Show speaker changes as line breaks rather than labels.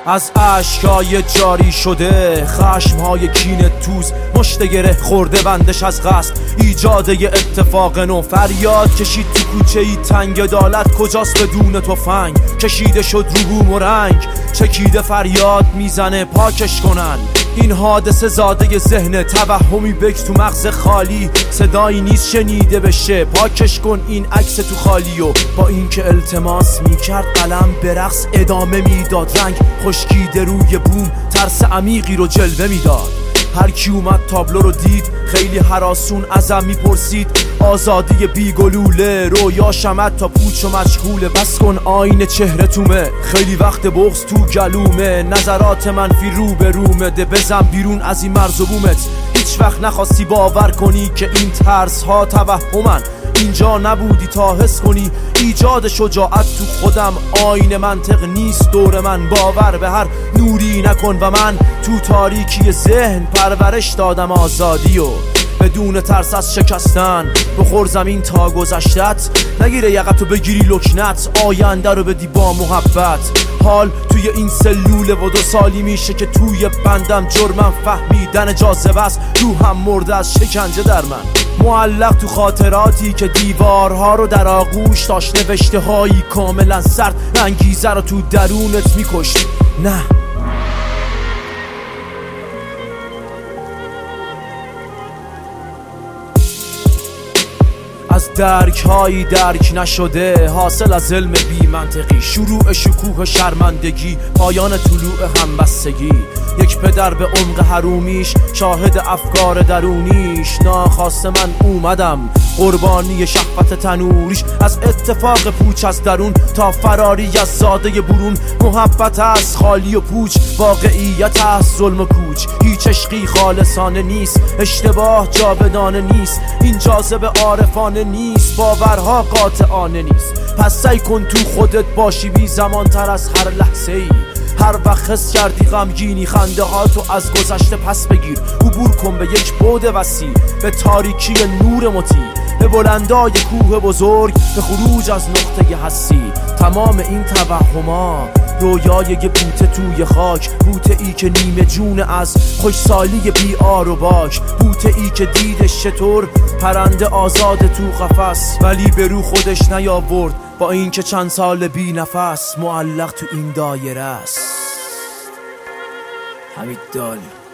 از اشکای جاری شده، خشمهای کینه توز مشت گره خورده بندش از قصد ایجاد یه اتفاق نو. فریاد کشید تو کوچه ای تنگ، عدالت کجاست بدون تفنگ؟ کشیده شد رو بوم و رنگ، چکیده فریاد میزنه پاکش کنن. این حادثه زاده ذهن، توهمی بک تو مغز خالی، صدایی نیست شنیده بشه. پاکش کن این عکس تو خالی. و با اینکه التماس میکرد قلم به رقص ادامه میداد، رنگ خشکیده روی بوم ترس عمیقی رو جلوه میداد. هر کی اومد تابلو رو دید خیلی هراسون ازم میپرسید آزادی بیگلوله، رویا شمد تا پوچ و مشغوله. بس کن آینه چهره تومه، خیلی وقت بغض تو گلومه. نظرات منفی رو به رومه، ده بزن بیرون از این مرز و بومت. هیچ وقت نخواستی باور کنی که این ترس ها توهمن، اینجا نبودی تا حس کنی ایجاد شجاعت تو خودم. آینه منطق نیست دور من، باور به هر نوری نکن و من تو تاریکی ذهن پرورش دادم آزادی. و بدون ترس از شکستن بخور زمین تا گذشتت، نگیره یقتو بگیری لکنت، آینده رو بدی با محبت. حال توی این سلوله و 2 سالی میشه که توی بندم جرمم فهمیدن جاذبه است. روحم مرده از شکنجه در من، معلق تو خاطراتی که دیوارها رو در آغوش داشت. نوشته هایی کاملا سرد، انگیزه رو تو درونت میکشت. نه از درک هایی درک نشده، حاصل از علم بی منطقی، شروع شکوه شرمندگی، پایان طلوع همبستگی. یک پدر به عمق حرومیش شاهد افکار درونیش، ناخواسته من اومدم قربانی شهوت تنوریش. از اتفاق پوچ از درون تا فراری از زاده برون، محبت از خالی و پوچ، واقعیت از ظلم و کوچ. هیچ عشقی خالصانه نیست، اشتباه جاودانه نیست، این جاذبه عارفانه نیست، باورها قاطعانه نیست. پس سعی کن تو خودت باشی بی زمان تر از هر لحظه ای. هر وقت حس کردی غمگینی، خنده ها تو از گذشته پس بگیر. عبور کن به یک بعد وسیع، به تاریکی نور مطیع، به بلندای کوه بزرگ، به خروج از نقطه هستی. تمام این توهما رویای یه بوته توی خاک، بوته ای که نیمه جون از خوشسالی بی آر و باک، بوته ای که دیدش چطور پرنده آزاد تو قفس، ولی به رو خودش نیاورد با این که چند سال بی نفس معلق تو این دایره است. حمید دالی.